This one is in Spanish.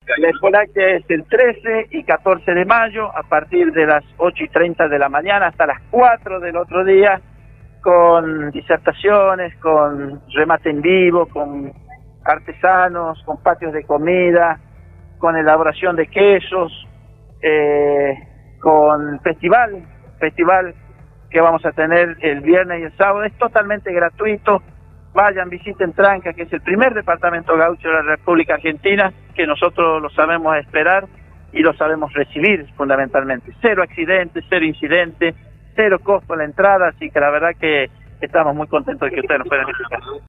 La Escoláctea es el 13 y 14 de mayo, a partir de las 8:30 de la mañana hasta las 4 del otro día, con disertaciones, con remate en vivo, con artesanos, con patios de comida, con elaboración de quesos, con festival que vamos a tener el viernes y el sábado. Es totalmente gratuito. Vayan, visiten Tranca, que es el primer departamento gaucho de la República Argentina, que nosotros lo sabemos esperar y lo sabemos recibir fundamentalmente. Cero accidentes, cero incidentes, cero costo en la entrada, así que la verdad que estamos muy contentos de que ustedes nos puedan visitar.